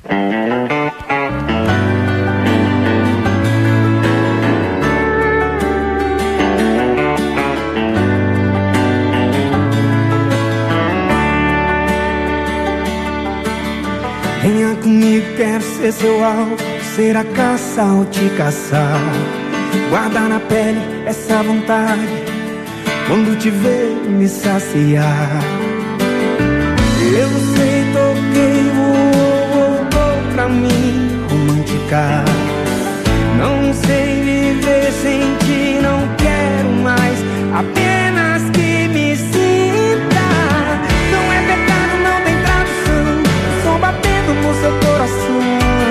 Venha comigo, quero ser seu alvo, ser a caça ou te caçar. Guardar na pele essa vontade, quando te ver me saciar. Eu sei, toquei, voltou pra mim romântica. Não sei viver sem ti, não quero mais, apenas que me sinta. Não é pecado, não tem tradução, o som batendo no seu coração.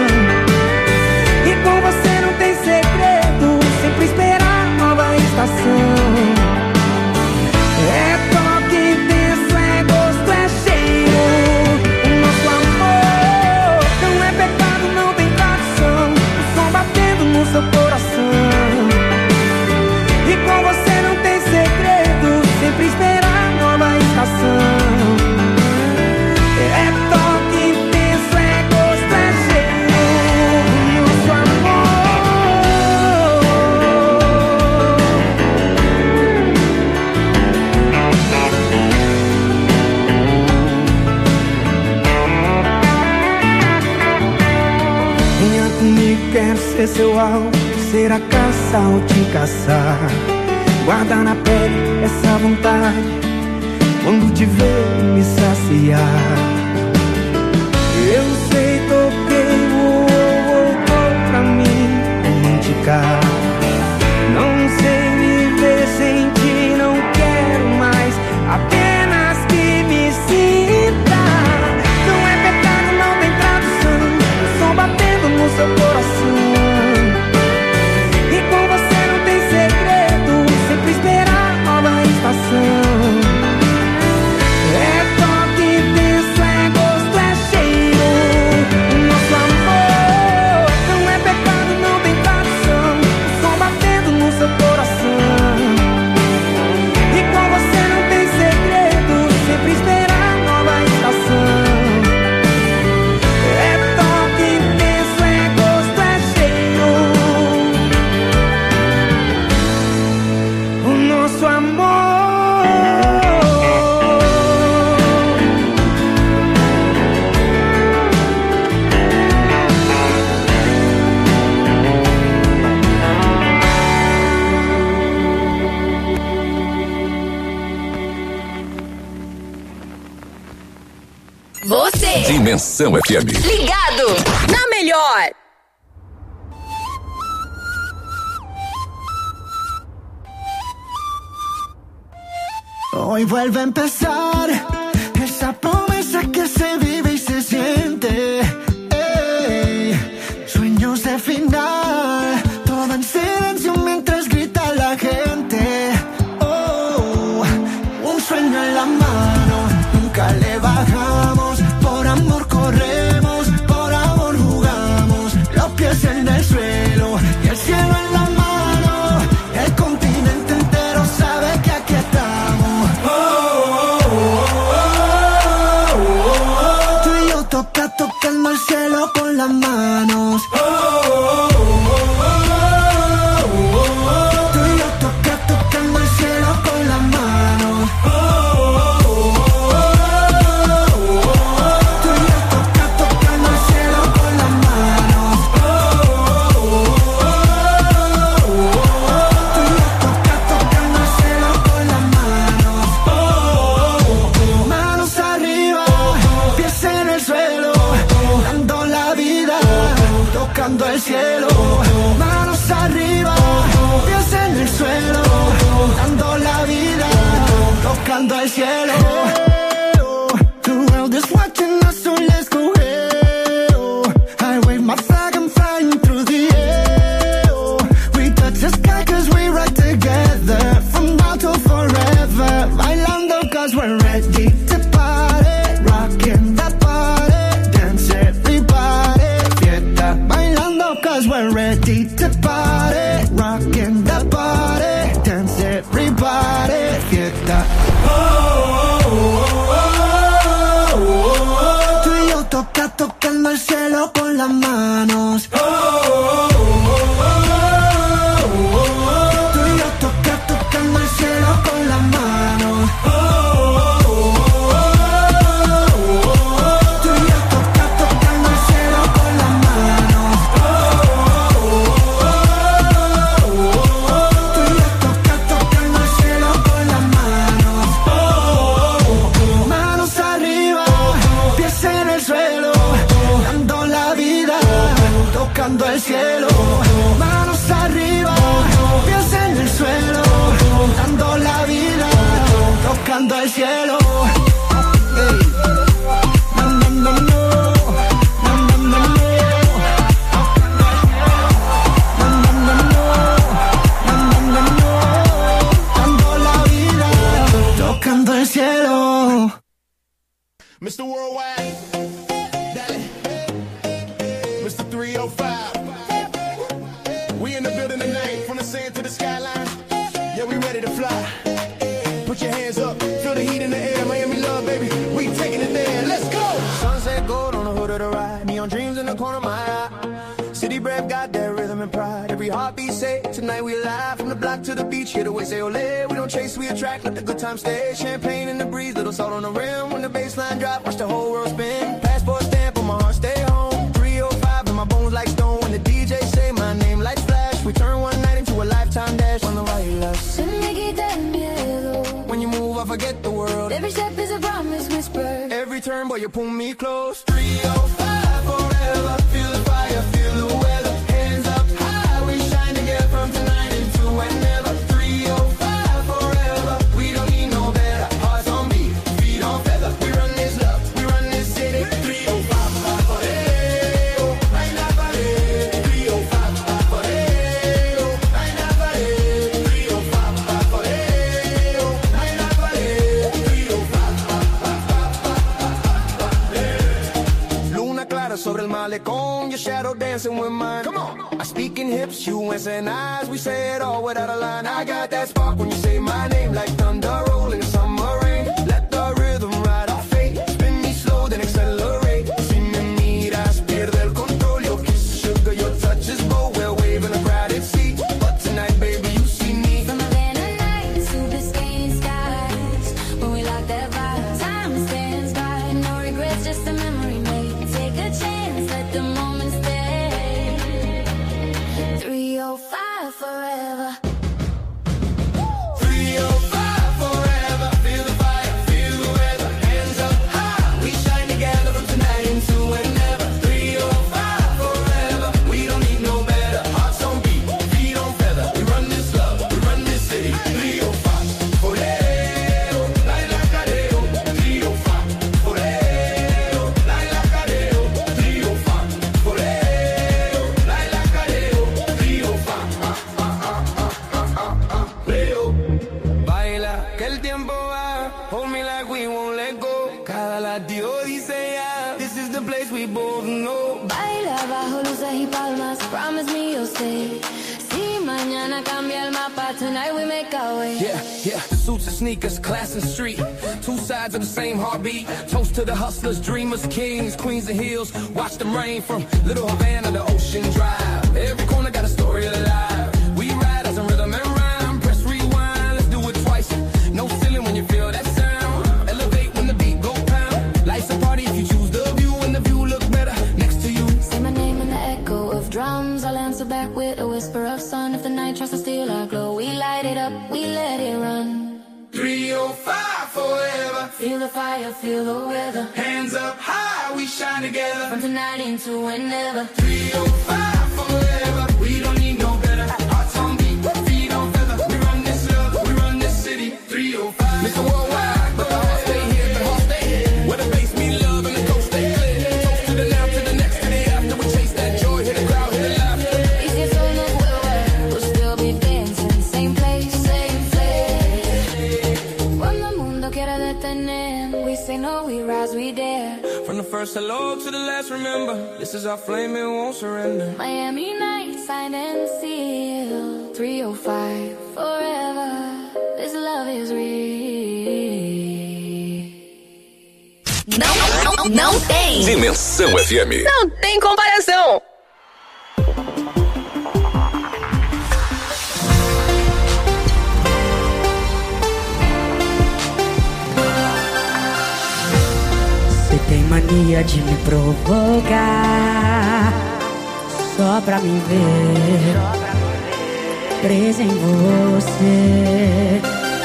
E com você não tem segredo, sempre esperar nova estação. É toque intenso, é gosto, é cheiro, o nosso amor. Não é pecado, não tem tradução, o som batendo no seu coração. E com você não tem segredo, sempre esperar nova estação. É toque intenso, é gosto, é cheiro, o nosso amor. Venha comigo, quero ser seu alvo, ser a caça ou te caçar. Guarda na pele essa vontade, quando te ver me saciar. Eu sei, toquei, voltou pra mim romântica. Não sei viver sem ti, não quero mais, apenas que me sinta. Não é pecado, não tem tradução, o som batendo no seu coração. E com você não tem segredo, sempre esperar nova estação. É toque intenso, é gosto, é cheiro, o nosso amor. Não é pecado, não tem tradução, o som batendo no seu coração. E com você não tem segredo, sempre esperar nova estação. É toque intenso, é gosto, é cheiro, o nosso amor. Você, Dimensão FM. ligado na melhor. Hoy vuelve a empezar esa promesa que se vive y se siente. Ey, sueños de final, todo en silencio mientras grita la gente. Oh, un sueño en la mano, nunca le bajamos. Por amor corremos, por amor jugamos. Los pies en el suelo y el cielo en la mano. El continente entero sabe que aquí estamos. Tú y yo tocando el cielo con las manos. Tú y yo tocando el cielo con las manos. Tú y yo tocando el cielo con las manos. Tú y yo tocando el cielo con las manos. Manos arriba, pies en el suelo, dando la vida, tocando el cielo. Manos arriba, pies en el suelo, dando la vida, tocando el cielo. The world is watching us, so let's go. I wave my flag, I'm flying through the air. We touch the sky 'cause we ride together, from now till forever. Bailando 'cause we're ready to party, rocking the party, dance everybody, fiesta. Bailando 'cause we're ready to party, rocking the party, dance everybody, fiesta. Oh, oh, oh. tocando el cielo. Manos arriba, pies en el suelo, dando la vida, tocando el cielo. Hey. No, no, no, no. No, no, no, no. No, no, no, no. No, no, no, no. Dando la vida, tocando el cielo. Mr. Worldwide, dale. Mr. 305. We in the building tonight, from the sand to the skyline. Yeah, we ready to fly. Put your hands up, feel the heat in the air. Miami love, baby, we taking it there. Let's go. Sunset gold on the hood of the ride. Neon dreams in the corner of my eye. City breath got that rhythm and pride. Every heartbeat say, tonight we alive. From the block to the beach, here the way say ole. We don't chase, we attract, let the good time stay. Champagne in the breeze, little salt on the rim. When the baseline drop, watch the whole world spin. Passport stamp on my heart, stay home. 305 in my bones like stone. When the DJ say my name, lights flash. We turn one night into a lifetime dash. On the right left. Se me quita el miedo. When you move, I forget the world. Every step is a promise whisper. Every turn, boy, you pull me close. 305 forever. Feel the fire, feel the weather. Hands up high, we shine together from tonight into whenever. 305 forever. We don't need no better. Hearts on beat, feet on feather. We run this love, we run this city. 305 forever. Right now, forever. 305 forever. Right now, forever. 305 forever. Right now, forever. 305. Luna clara sobre el malecón, your shadow dancing with mine. Come on. I speak in hips, you answer eyes. We say it all without a line. I got that spark when you say my name, like thunder rolling summer rain. Let the rhythm ride our fate. Spin me slow, then accelerate. Si me miras, pierde el control. Your kiss, sugar, your touch is bold. We're waving a crowded seat, but tonight, baby, you see me. From Havana nights to Biscayne skies. When we lock that vibe, time stands by. No regrets, just a memory made. Take a chance, let the moment stay. 305 forever. 305 forever. Feel the fire, feel the weather. Hands up high, we shine together from tonight into whenever. 305 forever. We don't need no better. Hearts on beat, feet on feather. We run this love, we run this city. 305 forever. Laila Cadeo. 305 forever. Laila Cadeo. 305 forever. Laila Cadeo. 305. Leo. Baila, que el tiempo va. Hold me like we won't let go. Cada latido dice ya. This is the place we both know. Baila bajo luces y palmas. Promise me you'll stay. Si mañana cambia el mapa, tonight we make our way. Yeah, yeah. The suits and sneakers, class and street. Two sides of the same heartbeat. Toast to the hustlers, dreamers, kings, queens and heels. Watch them rain from Little Havana to Ocean Drive. Every corner got a story alive. We ride as a rhythm and rhyme. Press rewind, let's do it twice. No ceiling when you feel that sound. Elevate when the beat go pound. Life's a party if you choose the view, and the view look better next to you. Say my name in the echo of drums. I'll answer back with a whisper of sun. If the night tries to steal our glow, we light it up, we let it run. 305 forever. Feel the fire, feel the weather. Hands up high, we shine together. From tonight into whenever. 305 forever. We don't need no better. Hearts on beat, feet on feather. We run this love, we run this city. 305. Mr. Worldwide, but the heart stay here, the heart stay here. Where the bass meet love and the coast stay clear. Toast to the now, to the next, to the after. We chase that joy, hit the crowd, hit the laughter. Y si eso no vuelve, we'll still be dancing. Same place, same place. Cuando el mundo quiera detener, we say no, we rise, we dare. From the first hello to the last, remember, this is our flame, it won't surrender. Miami nights, signed and sealed. 305 forever. This love is real. Não tem. Dimensão FM. Não tem comparação. Você tem mania de me provocar só pra me ver presa em você.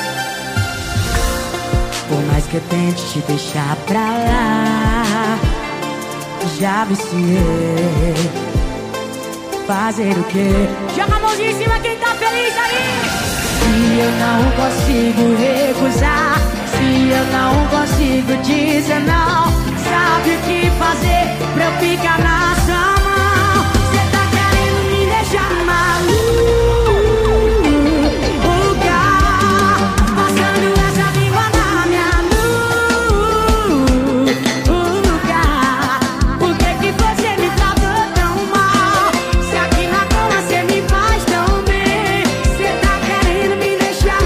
Por mais que eu tente te deixar pra lá, já viciei. fazer o quê? Joga a mãozinha em cima quem tá feliz aí. Se eu não consigo recusar, se eu não consigo dizer não, sabe o que fazer pra eu ficar na sua mão? Cê tá querendo me deixar maluca, passando essa língua na minha nuca. Por que que você me tratou tão mal? Se aqui na cama cê me faz tão bem. Cê tá querendo me deixar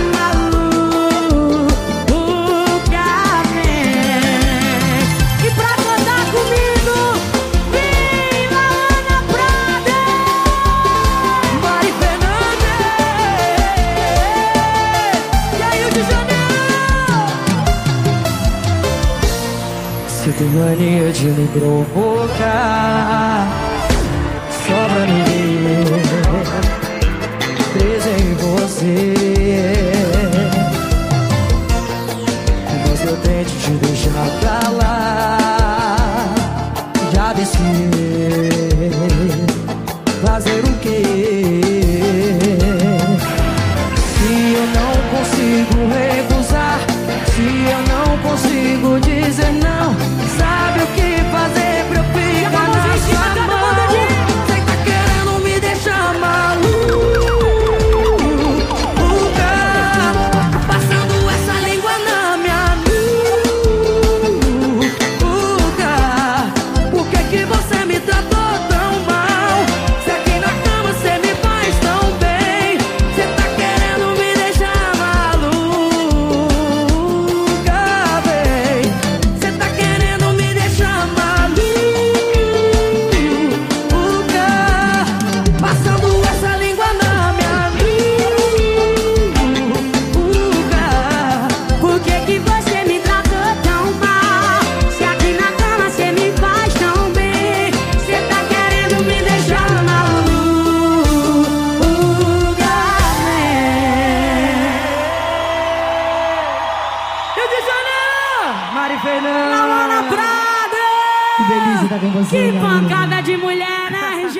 maluca, vem. E pra cantar comigo, vem Laana Prada, Mari Fernandes, e aí o de Janeiro. Você tem mania de me provocar, só pra me ver presa em você. Mas eu tento te deixar pra lá, já desci. Fazer o quê? Se eu não consigo recusar, se eu não consigo dizer não, sabe o que fazer pra eu ficar na sua mão? Cê tá querendo me deixar maluca, passando essa língua na minha nuca. Por que que você me tratou tão mal? Se aqui na cama cê me faz tão bem. Cê tá querendo me deixar maluca, véi. Cê tá querendo me deixar maluca, passando essa língua na minha nuca. Por que que você me tratou tão mal? Se aqui na cama cê me faz tão bem. Cê tá querendo me deixar maluca, Rio de Janeiro, Mari Fernandes, Laana Prada. Que delícia tá com você. Que pancada de mulher, né, RJ?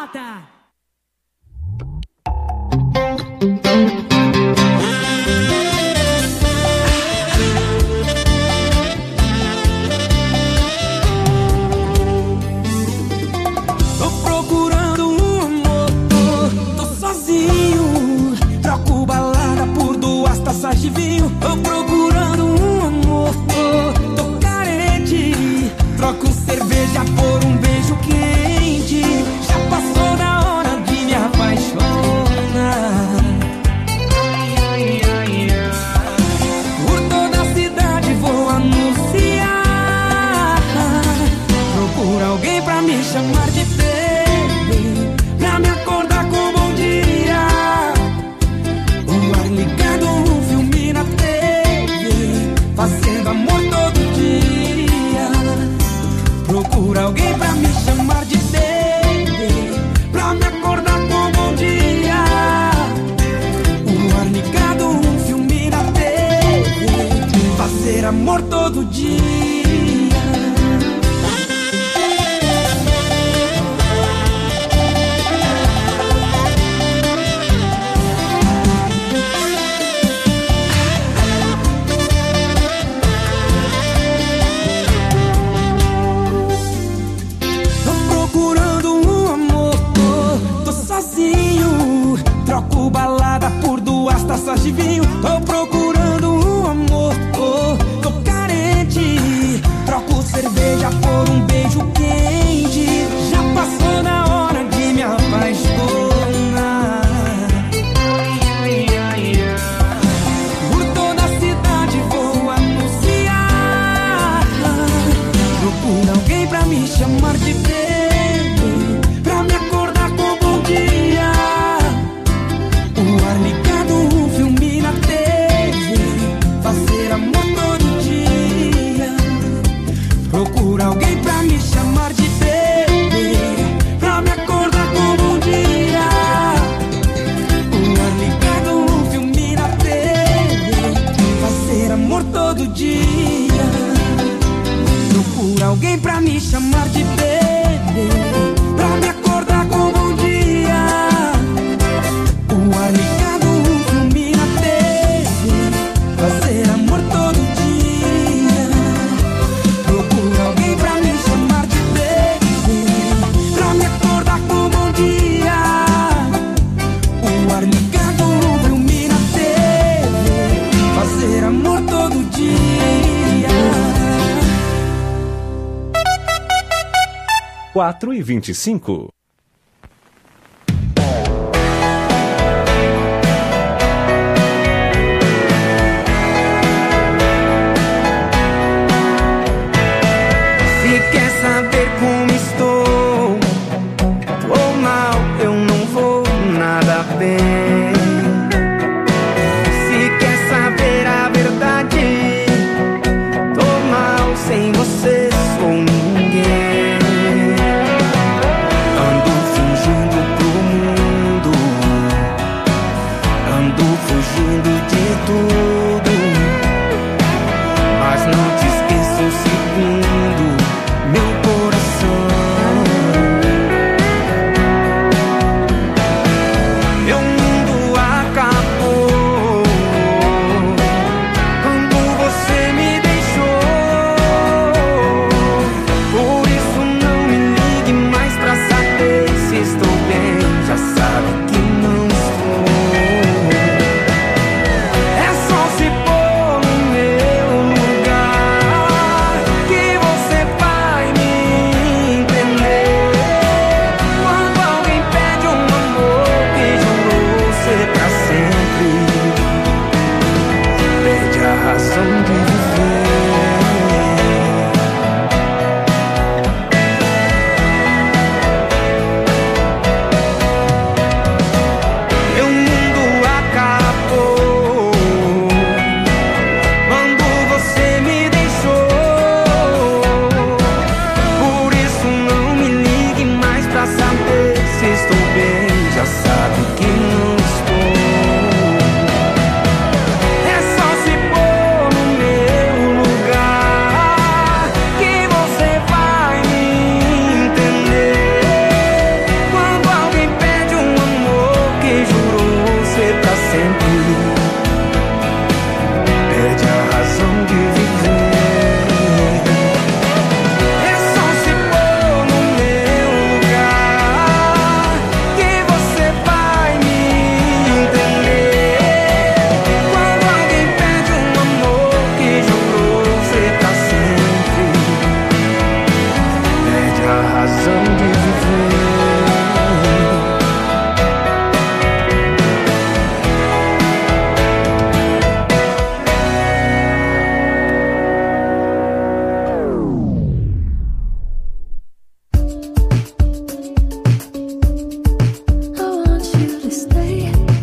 Tô procurando um amor, tô sozinho. Troco balada por 2 taças de vinho. Tô procurando um amor, tô carente. Troco cerveja por um beijo quente. Já passou da hora de me apaixonar. Por toda a cidade vou anunciar. Procura alguém pra me chamar de baby, pra me acordar com um bom dia. O ar ligado, um filme na TV, fazendo amor todo dia. Procura alguém pra me chamar de baby, pra me acordar com um bom dia. O ar ligado, um filme na TV, fazer amor todo dia. Tô procurando um amor, tô sozinho. Troco balada por 2 taças de vinho. Tô procurando um amor, tô carente. Troco cerveja por um beijo quente. Já passou da hora de me apaixonar. Por toda a cidade vou anunciar. Procura alguém pra me chamar de baby, pra me acordar com um bom dia. O ar ligado, um filme na TV, fazer amor todo dia. Procura alguém pra me chamar de baby, pra me acordar com um bom dia. O ar ligado, um filme na TV, fazer amor todo dia. Procura alguém pra me chamar de baby, pra me acordar com um bom dia. 4h25. Se quer saber como estou, ou mal, eu não vou nada bem. Se quer saber a verdade, tô mal, sem você sou ninguém. Ando fingindo pro mundo, ando fugindo de tudo, mas não te esqueço um segundo, meu coração. Meu mundo acabou quando você me deixou. Por isso não me ligue mais pra saber se estou bem. Já sabe que não estou. É só se pôr no meu lugar que você vai me entender. Quando alguém pede um amor que jurou ser pra sempre, perde a razão de viver. Meu mundo acabou quando você me deixou. Por isso não me ligue mais pra saber se estou bem. Já sabe que não estou. É só se pôr no meu lugar que você vai me entender. Quando alguém pede um amor que jurou ser pra sempre, perde a razão de viver. É só se pôr no meu lugar que você vai me entender. Quando alguém pede um amor que jurou ser pra sempre, perde a razão de viver. I want you to stay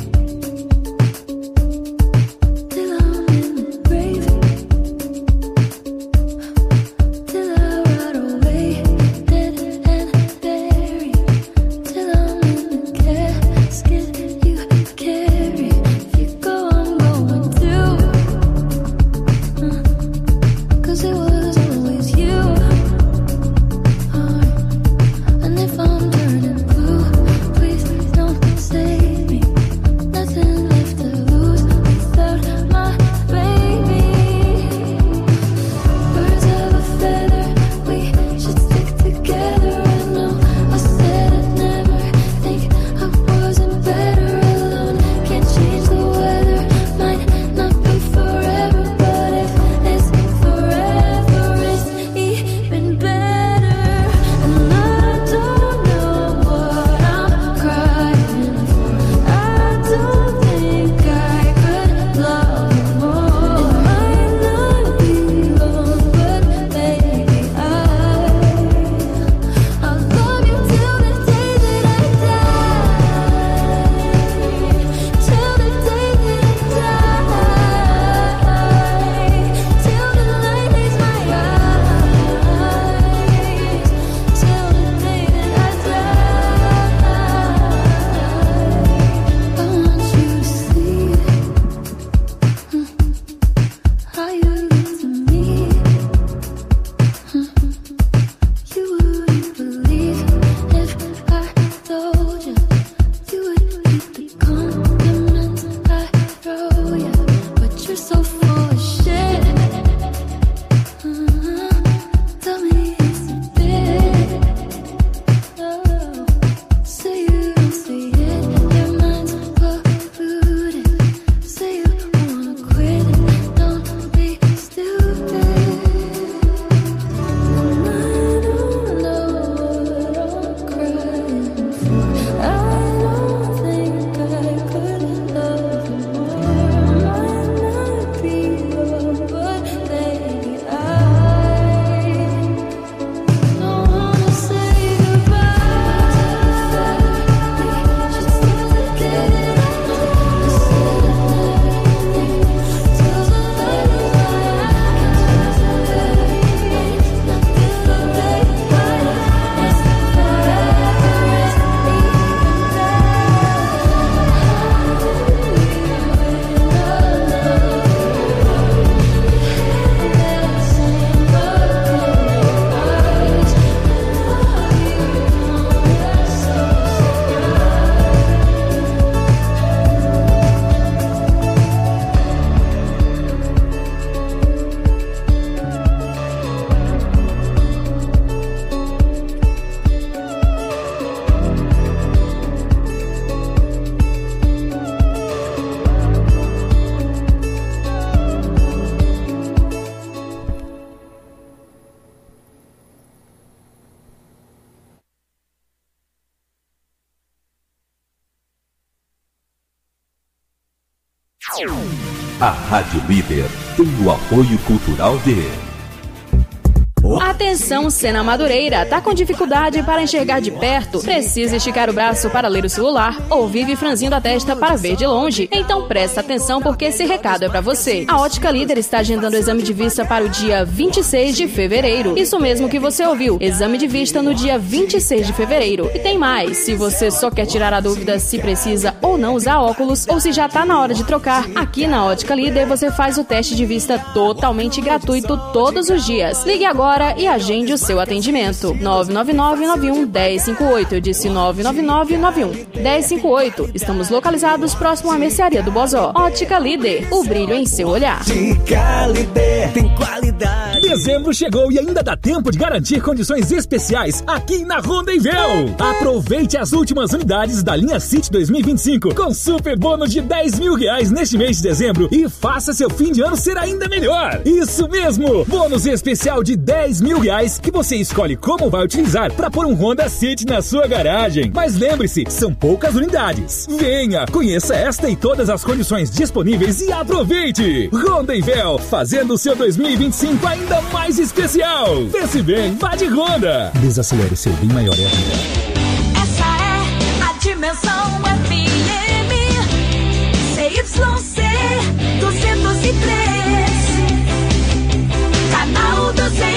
till I'm in the grave, till I rot away, dead and A Rádio Líder tem o apoio cultural de... Atenção, Sena Madureira, tá com dificuldade para enxergar de perto? Precisa esticar o braço para ler o celular ou vive franzindo a testa para ver de longe? Então presta atenção porque esse recado é para você. A Ótica Líder está agendando o exame de vista para o dia 26 de fevereiro. Isso mesmo que você ouviu, exame de vista no dia 26 de fevereiro. E tem mais, se você só quer tirar a dúvida se precisa ou não usar óculos ou se já tá na hora de trocar, aqui na Ótica Líder você faz o teste de vista totalmente gratuito todos os dias. Ligue agora e agende o seu atendimento. 999-91-1058. Eu disse 999-91-1058. Estamos localizados próximo à mercearia do Bozó. Ótica Líder, o brilho em seu olhar. Ótica Líder tem qualidade. Dezembro chegou e ainda dá tempo de garantir condições especiais aqui na Rondonvel. Aproveite as últimas unidades da linha City 2025 com super bônus de R$10 mil neste mês de dezembro e faça seu fim de ano ser ainda melhor. Isso mesmo, bônus especial de R$10 mil que você escolhe como vai utilizar para pôr um Honda City na sua garagem. Mas lembre-se, são poucas unidades. Venha, conheça esta e todas as condições disponíveis e aproveite. Rondonvel, fazendo o seu 2025 ainda mais especial. Pense bem, vá de Honda. Desacelere seu bem maior é a vida. Essa é a Dimensão FM CYC 203 Canal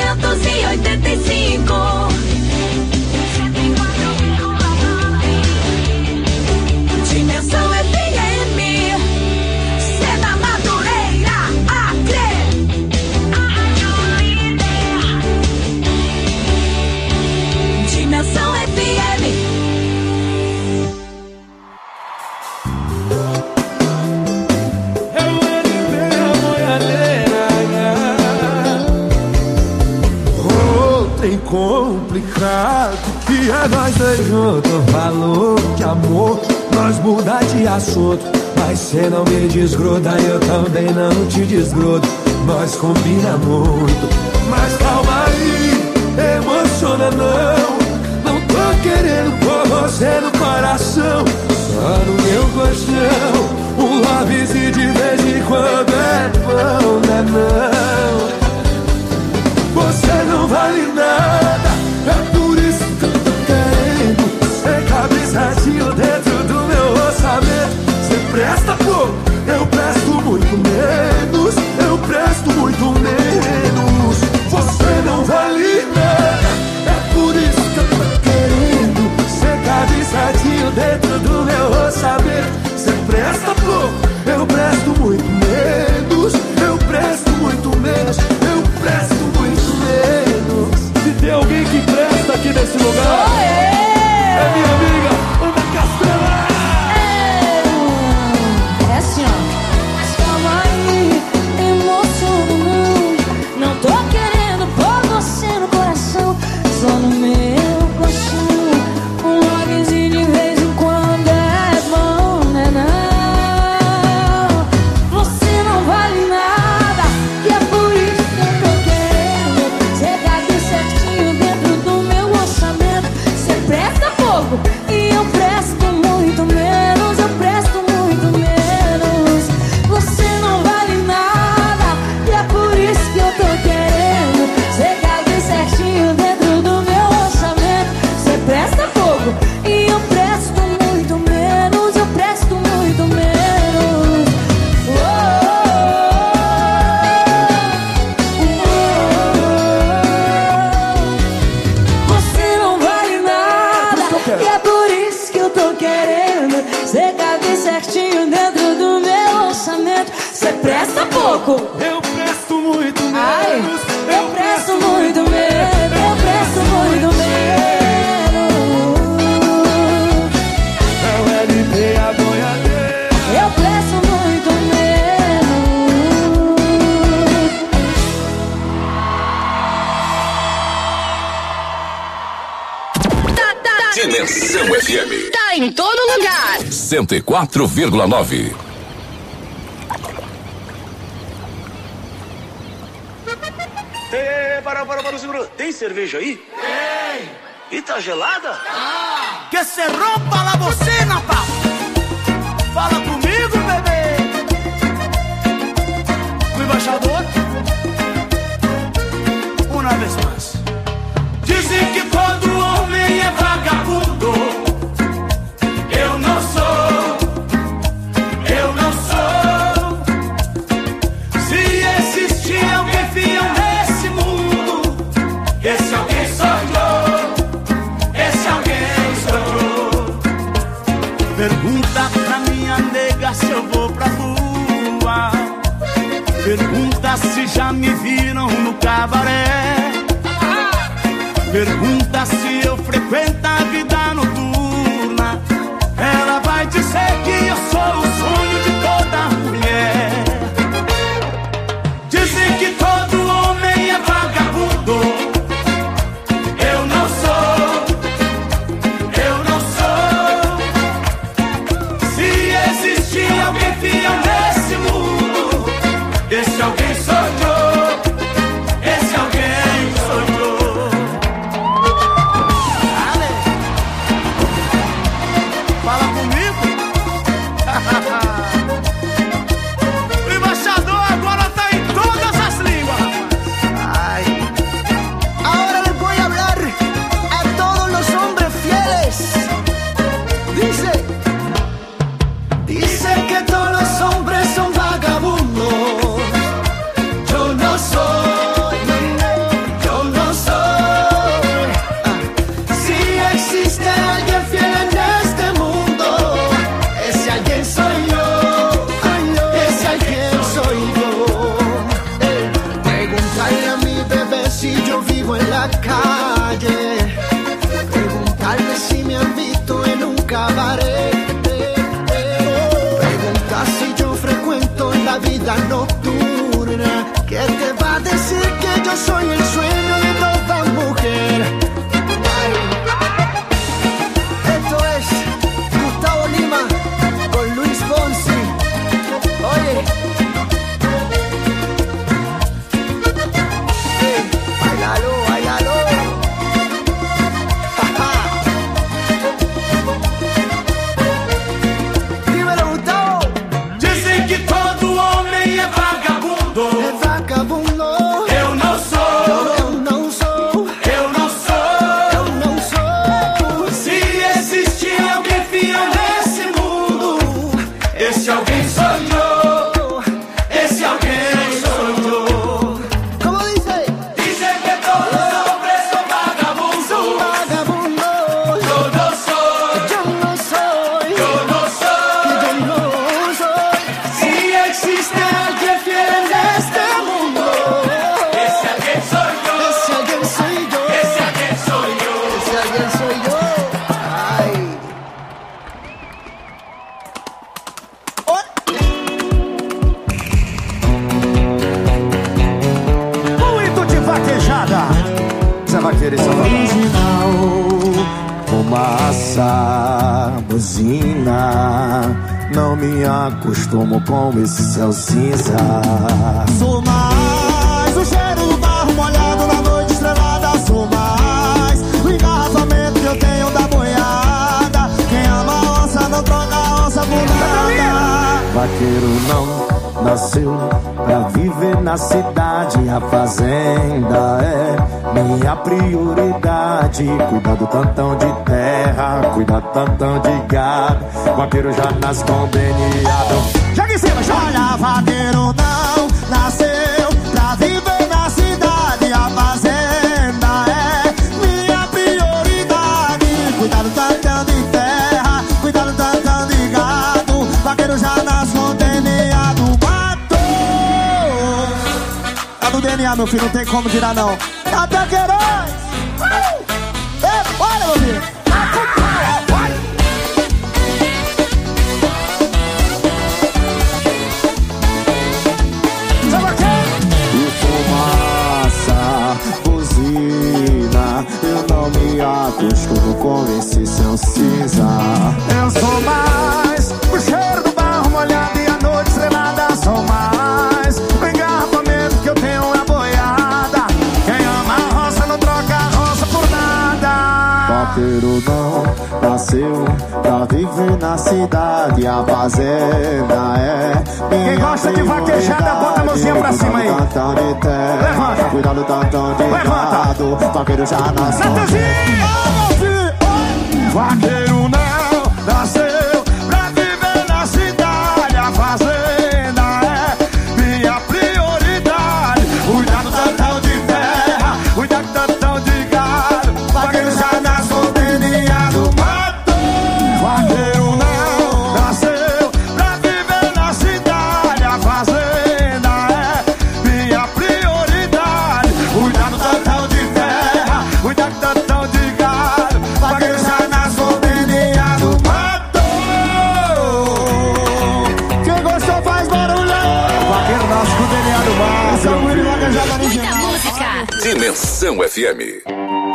285 Dimensão FM Sena Madureira Acre Dimensão FM complicado que é nós dois juntos. Valor de amor, nós mudar de assunto. Mas cê não me desgruda, eu também não te desgrudo. Nós combina muito, mas calma aí, emociona não. Não tô querendo pôr você no coração, só no meu colchão. Um lovezinho de vez em quando é bom, né não? Você não vale nada, é por isso que eu tô querendo. Você cabe certinho dentro do meu orçamento. Você presta pouco, eu presto muito menos. Eu presto muito menos. Você não vale nada, é por isso que eu tô querendo. Você cabe certinho dentro do meu orçamento. Você presta pouco, eu presto muito menos. Eu presto muito menos. Eu presto muito menos. Se tem alguém que presta aqui nesse lugar, é minha amiga Ana Castela. É assim, ó. Mas calma aí, emociona não. Não tô querendo pôr você no coração, só no meu coração. Um lovezinho de vez em quando é bom, né não? Você não vale nada, e é por isso que eu tô querendo. Você cabe certinho dentro do meu orçamento. Você presta pouco e eu presto muito menos. Eu presto muito menos. Você não vale nada, e é por isso que eu tô querendo. Você cabe certinho dentro do meu orçamento. Você presta pouco e eu presto muito menos. Eu presto muito menos. Você não vale nada, e é por isso que eu tô querendo. Você cabe certinho dentro do meu orçamento. Você presta pouco, Eu presto muito menos. ai, eu presto muito menos. Eu presto muito menos. É o LP a boiadeira. Eu presto muito menos. Dimensão FM Tá em todo lugar. 104,9. Para, segura. Tem cerveja aí? Tem. E tá gelada? Que se rompa la bocina, papo. Fala comigo, bebê. embaixador. Uma vez mais. Dizem que todo homem é vagabundo. Eu não sou. Eu não sou. Se existir alguém fiel nesse mundo, esse alguém sou eu. Esse alguém sou eu. Pergunta pra minha nega se eu vou pra rua. Pergunta se já me viram no cabaré. Pergunta se eu frequento a vida noturna. Ela vai dizer que eu sou o sonho de toda mulher. Dizem que todo homem é vagabundo. Eu não sou. Eu não sou. Se existir alguém fiel nesse mundo, esse alguém sou eu. Esse alguém sou eu. Fala comigo. O embaixador agora tá em todas as línguas. Ay. Ahora les voy a hablar a todos los hombres fieles. Dice que todos los hombres son vagabundos. Yo no soy, yo no soy. Si existe alguien fiel en este mundo, ese alguien soy yo. Ese alguien soy yo. Preguntarle a mi bebé si yo vivo en la calle. Preguntarle si me han visto en un cabaret. Preguntar si yo frecuento la vida nocturna. ¿Qué te va a decir que yo soy el sueño de toda mujer? Ay. Esto es Gustavo Lima con Luis Fonsi. Oye, bailalo, bailalo. Dímelo, Gustavo. Dizem que todo homem é vagabundo. Es vagabundo. Eu não sou. Eu não sou. Eu não sou. Eu não sou. Se existir alguém fiel nesse mundo, esse alguém sou eu. Esse alguém sou eu. ¿Cómo dice? Dizem que todos os homens são vagabundos. Vagabundo. Eu não sou. Yo no soy. Eu não sou. Yo no soy. Se existe alguém fiel neste mundo, esse alguém sou eu. Ese alguien soy yo. Esse alguém sou eu. Ese alguien soy yo. Ay. Muito de vaquejada. Você vai querer original. Fumaça, buzina. Não me acostumo com esse céu cinza. Sou mais o cheiro do barro molhado na noite estrelada. Sou mais o engarrafamento que eu tenho da boiada. Quem ama a onça não troca a onça por nada. Vaqueiro não nasceu pra viver na cidade. A fazenda é minha prioridade. Cuidar do tantão de terra, cuidar do tantão de gado. Vaqueiro já nasce conveniado. Joga em cima, joga! Olha, vaqueiro não nasceu pra viver na cidade. A fazenda é minha prioridade. Cuidar do tantão de terra, cuidar do tantão de gado. Vaqueiro já nasce conveniado. Matou! Tá no DNA, meu filho, não tem como tirar não. Até Queiroz! Olha, meu filho! E fumaça, buzina. Eu não me acostumo com esse céu cinza. Eu sou mais o cheiro do barro molhado e a noite estrelada. Sou mais o engarrafamento que eu tenho na boiada. Quem ama a roça não troca a roça por nada. Vaqueiro não nasceu pra viver na cidade. A fazenda é minha. Quem gosta de vaquejada, bota a mãozinha pra cima aí. Levanta. Cuidado, tantão de gado. Vaqueiro já nasceu. Vaqueiro não nasceu pra viver na cidade. A fazenda é minha prioridade. Cuidado, tantão de terra. Cuidado, tantão de gado. Vaqueiro já nasceu DNA do mato. Vaqueiro não nasceu pra viver na cidade. A fazenda é minha prioridade. Cuidado, tantão de terra. Cuidado, tantão de gado. Vaqueiro já nasceu DNA do mato. Quem gostou faz barulho. Vaqueiro nasce com DNA do mato. Esse é o Willy Vaquejada original. Muita música. Dimensão FM.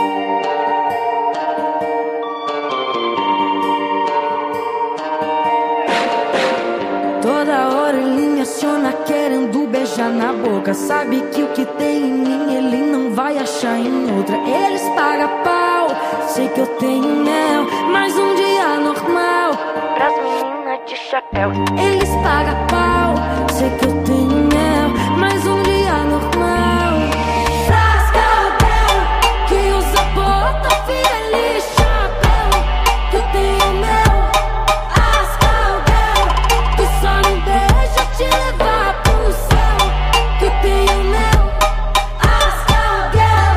Toda hora ele me aciona querendo beijar na boca. Sabe que o que tem em mim ele não vai achar em outra. Eles pagam pau, sei que eu tenho mel, mas um dia normal pras meninas de chapéu. Eles pagam pau, sei que eu tenho mel, mas um dia normal pras caldel que usa bota, filha, chapéu. Que eu tenho mel, as caldel que só não deixa te levar pro céu. Que eu tenho mel, as caldel.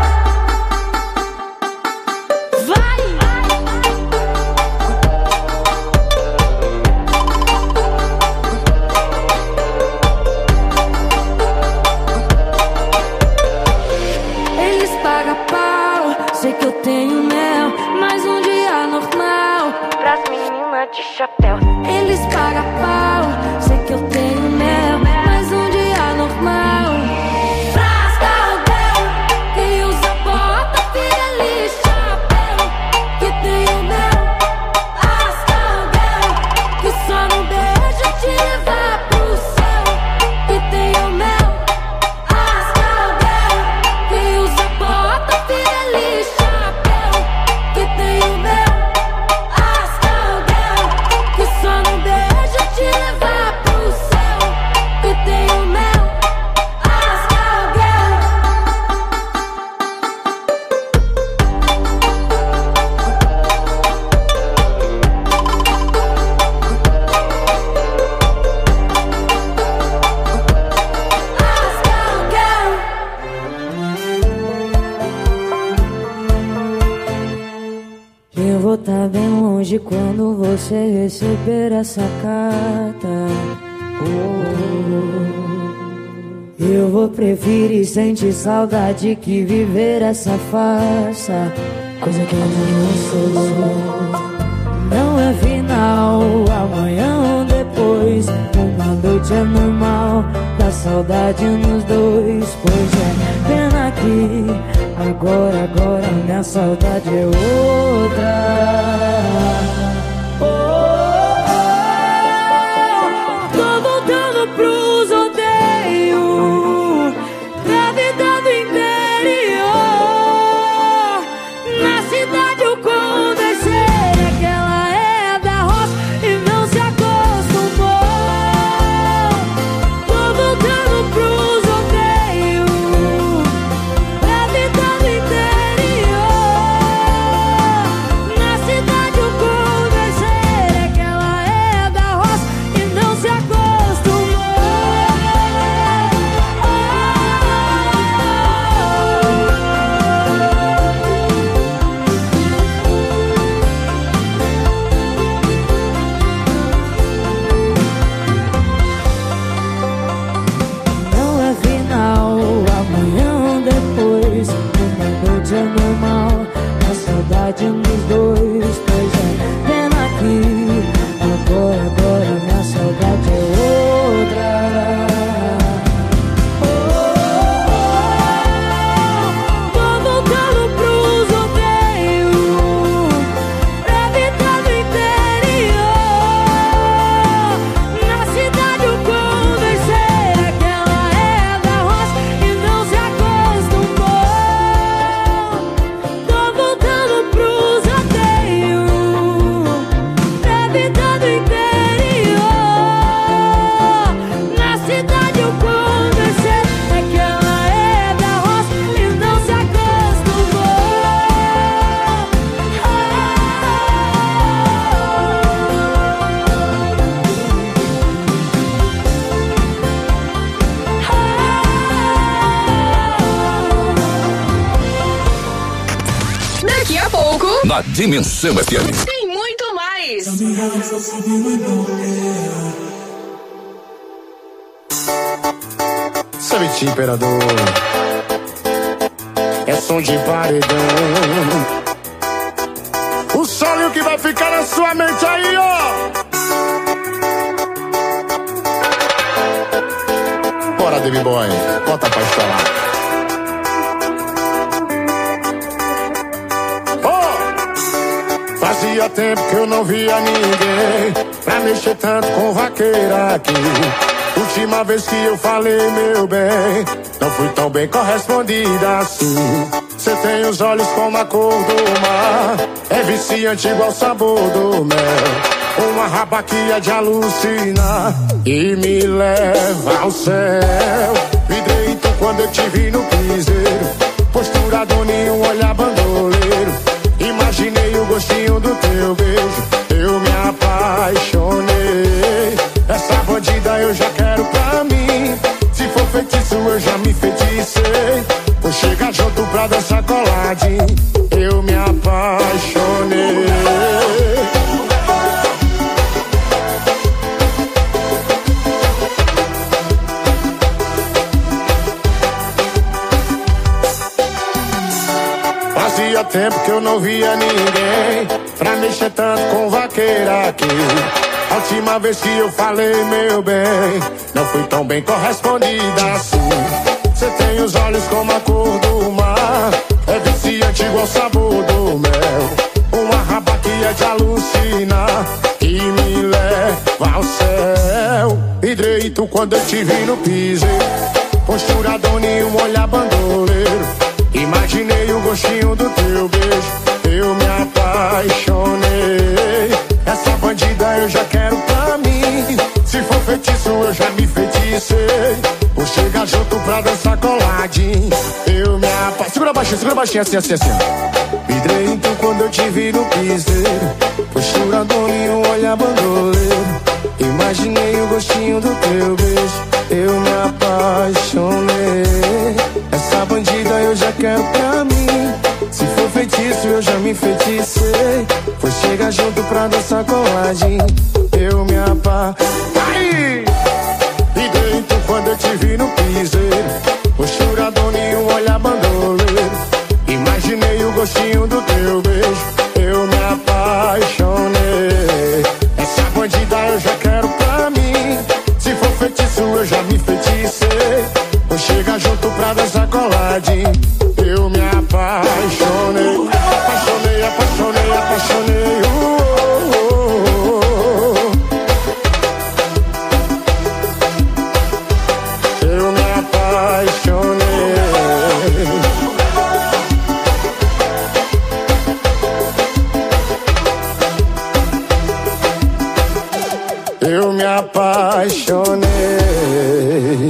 Vai! Eles pagam pau, sei que eu tenho mel, mas um dia normal pras meninas de chapéu. Eles pagam pau, sei que eu tenho mel, mas um dia normal pras caldel que usa bota, filha, chapéu. Que tenho mel, as caldel que só não deixa te levar pro céu. Que tenho mel, as caldel que usa bota, filha, chapéu. Que tenho mel, as caldel que só não deixa te levar pro céu. Que tenho mel, as caldel. As caldel. Eu vou tá bem longe quando você receber essa carta. Eu vou preferir sentir saudade que viver essa farsa. Coisa que eu não sou. Não é final, amanhã ou depois. Uma noite é normal, dá saudade nos dois. Pois é, pena que agora minha saudade é outra. Tô voltando pros rodeios, pra vida do interior. Na cidade eu conversei que ela é da roça e não se acostumou. Tô voltando pros rodeios, pra vida do interior. Na cidade eu conversei que ela é da roça e não se acostumou. Não é final, amanhã ou depois. Uma noite é normal, a saudade nos dois. Pois é, pena que agora minha saudade é outra. Tô voltando pros rodeios, pra vida do interior. Na cidade eu conversei que ela é da roça e não se acostumou. Tô voltando pros rodeios. na Dimensão FM. Tem muito mais. Sabe, imperador, é som de paredão. O solo que vai ficar na sua mente aí, ó. Bora, David Boy, bota pra instalar. Fazia tempo que eu não via ninguém pra mexer tanto com vaqueira aqui. Última vez que eu falei, meu bem, não fui tão bem correspondida assim. Cê tem os olhos como a cor do mar, é viciante igual o sabor do mel. Uma raba que é de alucinar e me leva ao céu. Me deito quando eu te vi no piseiro, postura dona, um olhar bandoleiro. Imaginei o gostinho do teu beijo, eu me apaixonei. Essa bandida eu já quero pra mim, se for feitiço eu já me feticei. Vou chegar junto pra dançar coladinho, eu me apaixonei. Fazia tempo que eu não via ninguém pra mexer tanto com vaqueira aqui. A última vez que eu falei, meu bem, não fui tão bem correspondida assim. Cê tem os olhos como a cor do mar, é viciante igual o sabor do mel. Uma raba que é de alucinar e me leva ao céu. E direito quando eu te vi no piseiro, postura dona e um olhar bandoleiro. Imaginei o gostinho do teu beijo, eu me apaixonei. Essa bandida eu já quero pra mim, se for feitiço eu já me feticei. Vou chegar junto pra dançar coladinho, eu me apaixonei. Segura baixinho, assim, assim, assim. Vidrei então quando eu te vi no piseiro, postura dona e um olhar bandoleiro. Imaginei o gostinho do teu beijo, eu me apaixonei. Essa bandida eu já quero pra mim, se for feitiço eu já me feticei. Vou chegar junto pra dançar coladinho, eu me apaixonei. E dentro quando eu te vi no piseiro, postura dona e um olhar bandoleiro. Imaginei o gostinho do teu beijo, eu me apaixonei. Essa bandida eu já quero pra mim, se for feitiço eu já me feticei. Vou chegar junto pra dançar coladinho, eu me apaixonei. Apaixonei, apaixonei, apaixonei. Eu me apaixonei. Eu me apaixonei.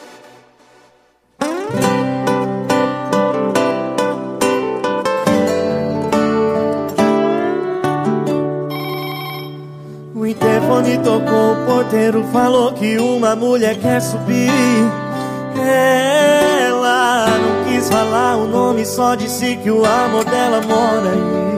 O interfone tocou, o porteiro falou que uma mulher quer subir. Ela não quis falar o nome, só disse que o amor dela mora aí.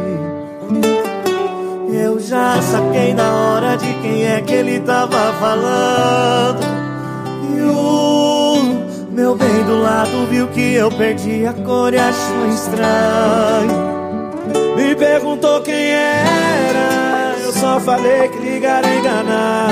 Eu já saquei na hora de quem é que ele tava falando. E o meu bem do lado viu que eu perdi a cor e achou estranho. Me perguntou quem era, eu só falei que ligaram enganar.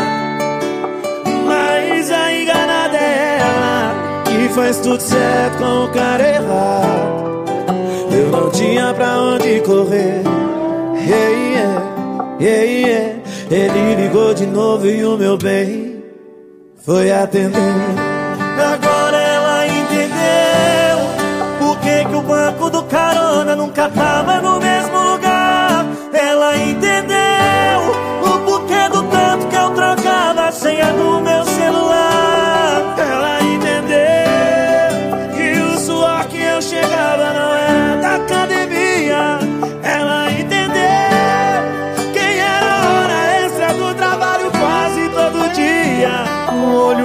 Mas a enganada é ela, que faz tudo certo com o cara errado. Eu não tinha pra onde correr. Yeah, yeah, yeah, yeah. Ele ligou de novo e o meu bem foi atender. Agora ela entendeu por que o banco do carona nunca tava no mesmo lugar. Ela entendeu o porquê do tanto que eu trocava a senha do meu celular. Ela entendeu que o suor que eu chegava não era da academia. Ela entendeu quem era a hora extra do trabalho quase todo dia. O olho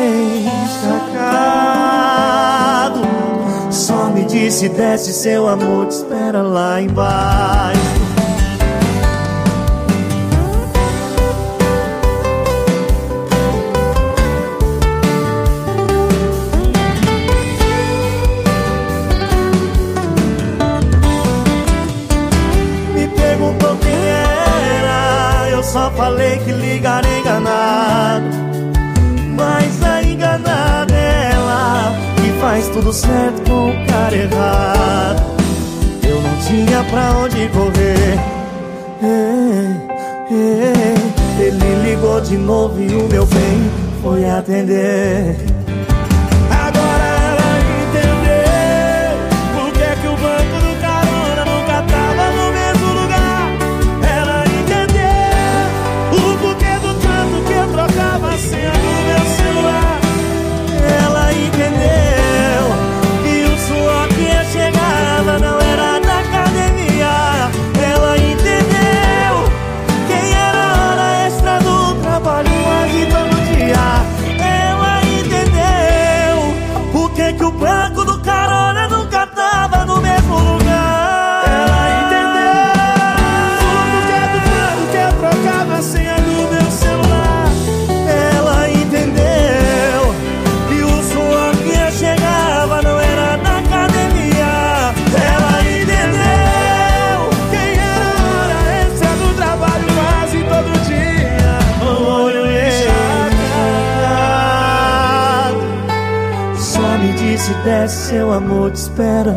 encharcado só me disse: desce, seu amor te espera lá embaixo. só falei que ligaria enganado, mas a enganada é ela que faz tudo certo com o cara errado. Eu não tinha pra onde correr. Ele ligou de novo e o meu bem foi atender. Agora ela entendeu por que que o banco do carona nunca tava no mesmo lugar. Ela entendeu o porquê do tanto que eu trocava a senha do meu celular. Ela entendeu que o suor que eu chegava não era da academia. Ela entendeu quem era a hora extra do trabalho quase todo dia. Ela entendeu por que que o banco do carona nunca tava no mesmo lugar. Ela entendeu o porquê do tanto que eu trocava a senha do meu celular. Ela entendeu que o suor que eu chegava não era da academia. Ela entendeu quem era a hora extra do trabalho quase todo dia. O olho encharcado só me disse: desce, seu amor te espera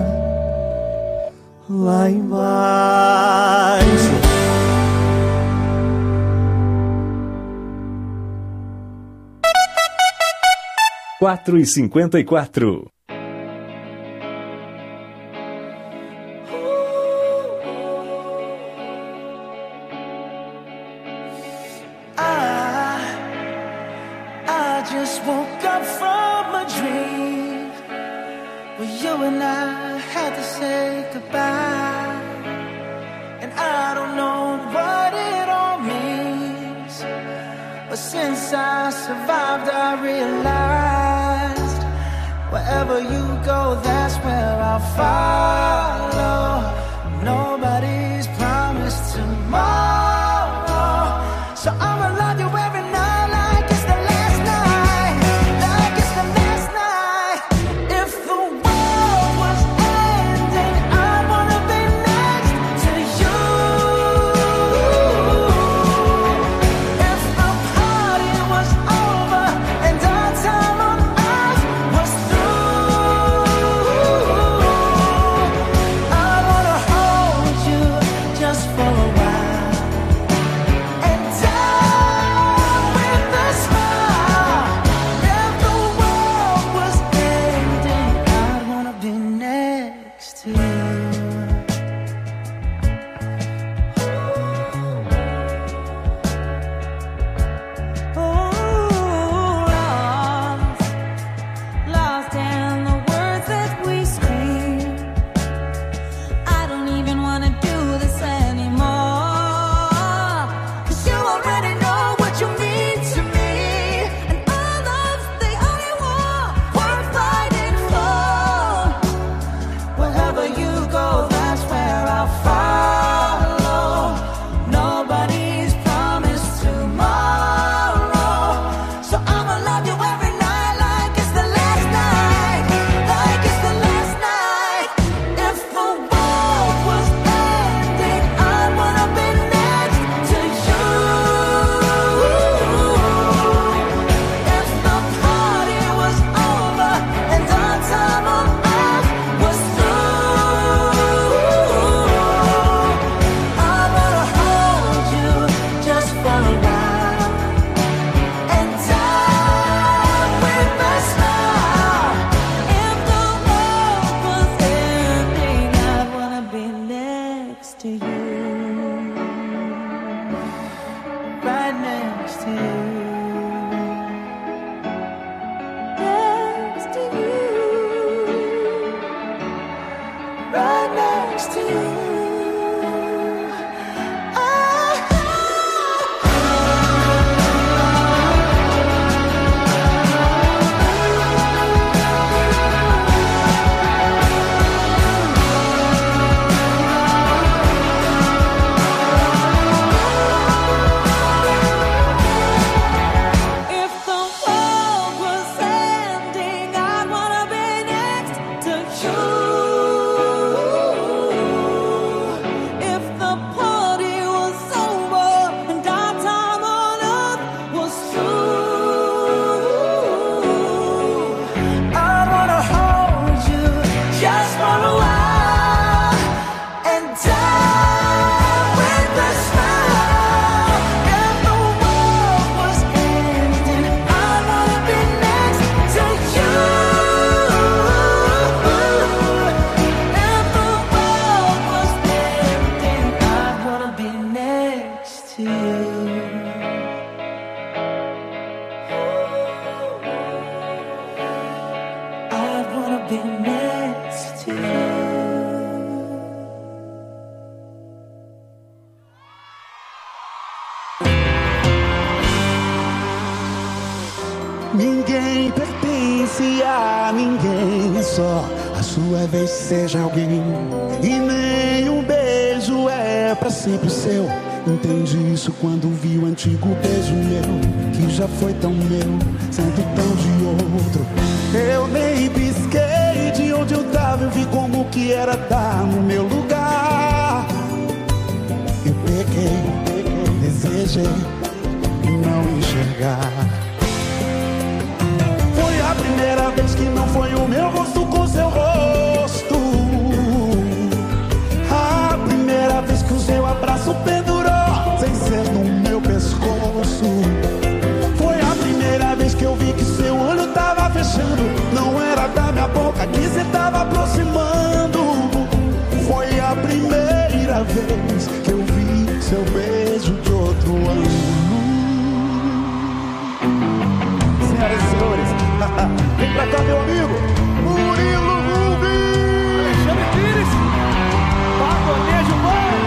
lá embaixo. Quatro e 54. I just woke up from a dream where you and I had to say goodbye. And I don't know what it all means, but since I survived I realized wherever you go, that's where I'll follow. Nobody's promised tomorrow, so I'ma love you every night like it's the last night, like it's the last night. If the world was ending, I wanna be next to you. If the party was over and our time on earth was through, I wanna hold you just for a while and die with a smile. If the world was ending, I'd wanna be next to you. Lost in the words that we scream. I don't even wanna do this anymore, 'cause you already know what you mean to me, and our love's the only war worth fighting for. Wherever you go, that's where I'll follow. Nobody's promised tomorrow, so I'ma love you every night like it's the last night, like it's the last night. If the world was ending, I wanna be next to you. If the party was over and our time on earth was through, I wanna hold you just for a while and die with a smile. If the world was ending, I'd wanna be next to you, Right next to you. next to you. Right next to you. Ninguém pertence a ninguém, só a sua vez seja alguém. E nenhum beijo é pra sempre seu. Entendi isso quando vi o antigo beijo meu, que já foi tão meu, sendo tão de outro. Eu nem pisquei de onde eu tava, eu vi como que era estar no meu lugar. Eu pequei, desejei não enxergar. Foi a primeira vez que não foi o meu rosto com seu rosto. A primeira vez que o seu abraço pendurou sem ser no meu pescoço. Foi a primeira vez que eu vi que seu olho tava fechando, não era da minha boca que cê tava aproximando. Foi a primeira vez que eu vi seu beijo de outro ângulo. Senhoras e senhores, vem pra cá, meu amigo Murilo Rubens, Alexandre Pires, Pagonejo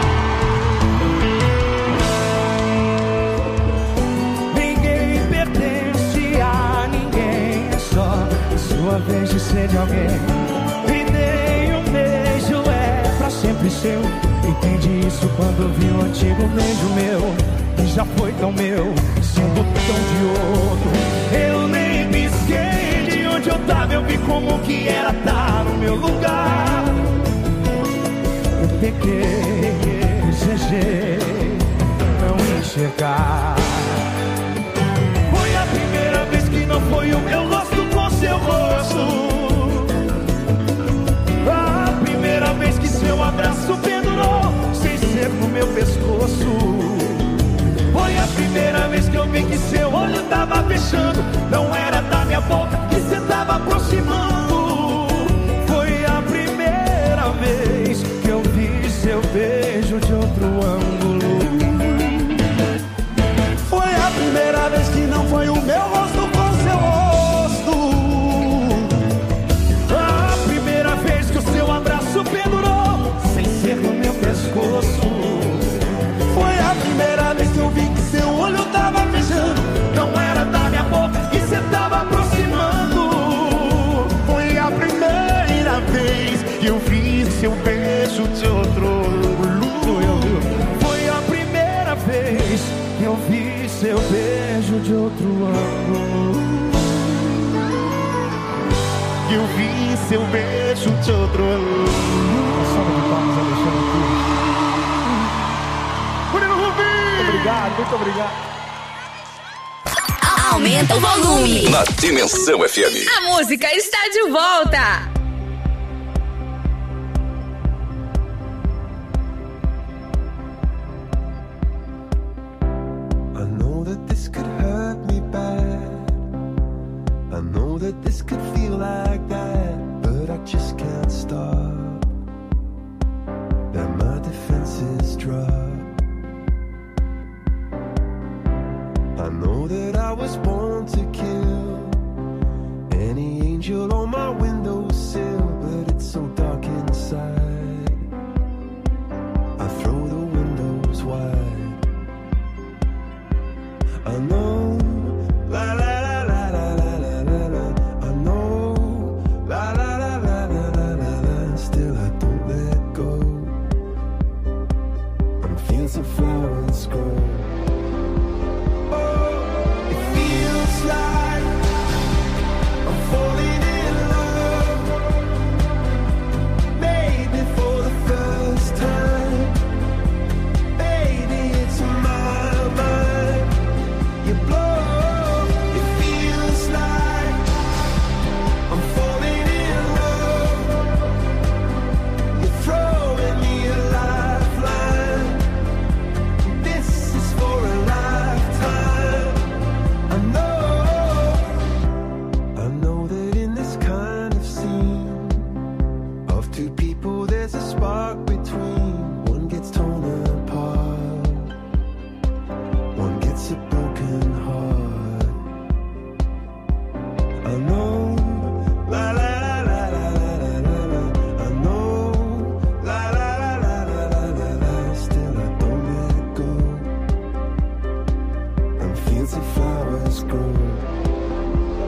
Bom. Ninguém pertence a ninguém, é só a sua vez de ser de alguém. E nem um beijo é pra sempre seu. Entendi isso quando vi o antigo beijo meu, que já foi tão meu, sendo tão de outro. Eu nem pisquei de onde eu tava, eu vi como que era estar no meu lugar. Eu pequei, desejei não enxergar. Foi a primeira vez que não foi o meu rosto com seu rosto. A primeira vez que seu abraço pendurou sem ser no meu pescoço. Foi a primeira vez que eu vi que seu olho tava fechando, não era da minha boca que cê tava aproximando. Foi a primeira vez que eu vi seu beijo de outro ângulo. Foi a primeira vez que não foi o meu rosto com seu rosto. A primeira vez que o seu abraço pendurou sem ser no meu pescoço. Foi a primeira vez que eu vi que seu olho tava fechando, não era da minha boca que cê tava aproximando. Foi a primeira vez que eu vi seu beijo de outro ângulo. Foi a primeira vez que eu vi seu beijo de outro ângulo. Eu vi seu beijo de outro ângulo. Obrigado, muito obrigado. Aumenta o volume. Na Dimensão FM. A música está de volta. I know that this could hurt me bad. I know that this could feel like that, but I just can't stop. That my defenses drop. I know that I was born to kill any angel on my windowsill, but it's so dark inside. I throw the windows wide. I know, la la la la la la la la. I know, la la la la la la la la. Still I don't let go. And fields of flowers grow. Like I'm falling in love, maybe for the first time. Baby, it's my mind. You blow, it feels like I'm falling in love. You're throwing me a lifeline. This is for a lifetime. I know. There's a spark between. One gets torn apart, one gets a broken heart. I know, la la la la la la la la. I know, la la la la la la la la. Still I don't let go. And fields of flowers grow.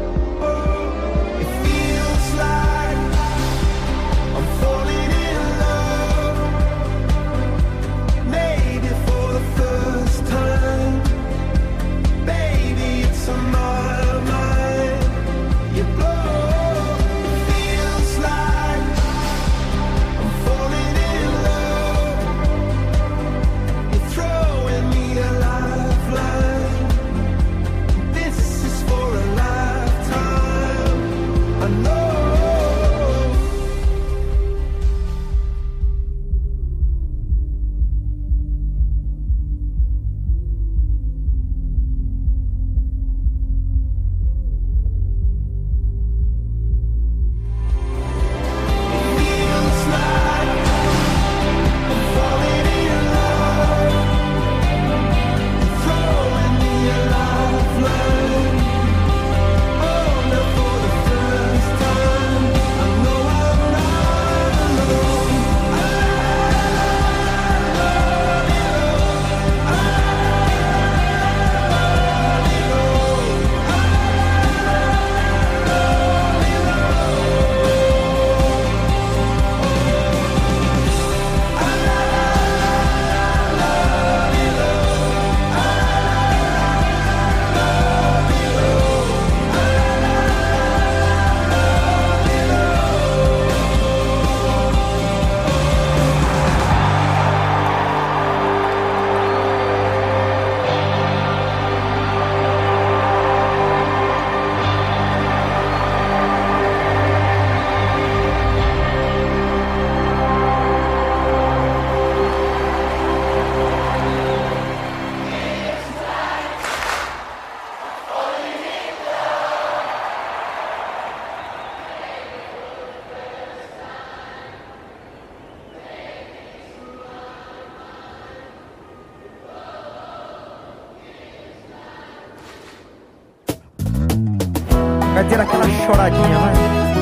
Vai ter aquela choradinha, vai.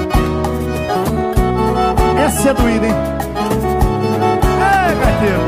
Essa é doída, hein? Ei, gaiteiro.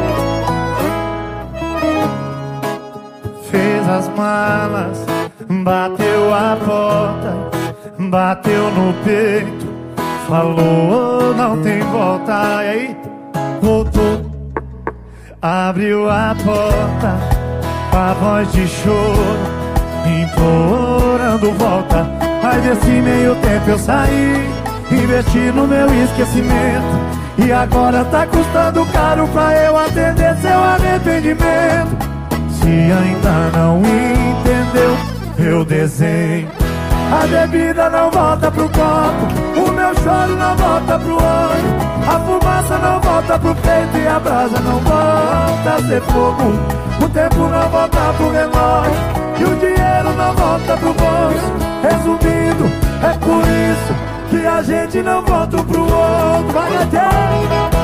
Fez as malas, bateu a porta, bateu no peito, falou não tem volta. E aí, voltou, abriu a porta, com a voz de choro, implorando volta. Mas nesse meio tempo eu saí, investi no meu esquecimento, e agora tá custando caro pra eu atender seu arrependimento. Se ainda não entendeu, eu desenho. A bebida não volta pro copo, o meu choro não volta pro olho, a fumaça não volta pro peito e a brasa não volta a ser fogo. O tempo não volta pro relógio e o dinheiro não volta pro bolso. Resumindo, é por isso que a gente não volta um pro outro. Vai até.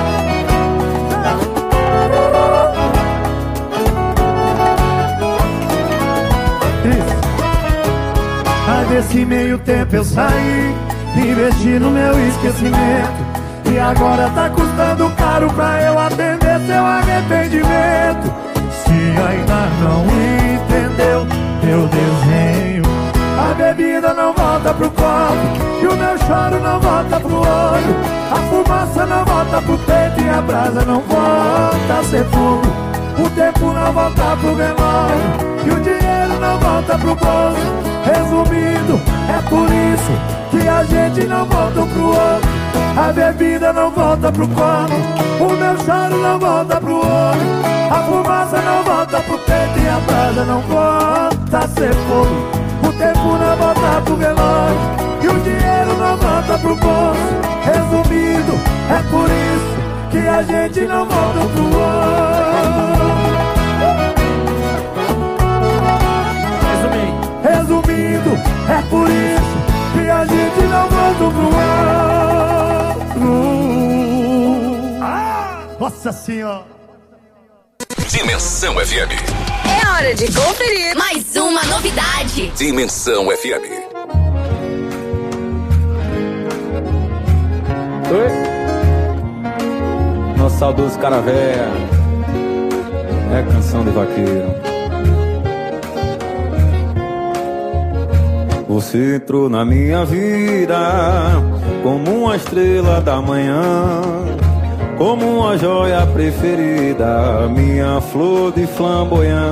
Mas nesse meio tempo eu saí, investi no meu esquecimento, e agora tá custando caro pra eu atender seu arrependimento. Se ainda não entendeu, eu desenho. A bebida não volta pro copo, e o meu choro não volta pro olho, a fumaça não volta pro peito e a brasa não volta a ser fogo. O tempo não volta pro relógio e o dinheiro não volta pro bolso. Resumindo, é por isso que a gente não volta um pro outro. A bebida não volta pro copo, o meu choro não volta pro olho, a fumaça não volta pro peito e a brasa não volta a ser fogo. O tempo não volta pro relógio e o dinheiro não volta pro bolso. Resumindo, é por isso que a gente não volta um pro outro. Resumindo, é por isso que a gente não volta um pro outro. Nossa Senhora. Dimensão FM. É hora de conferir mais uma novidade. Dimensão FM. Oi? Nosso saudoso Caravéia. É canção de vaqueiro. Você entrou na minha vida como uma estrela da manhã, como uma joia preferida, minha flor de flamboyante.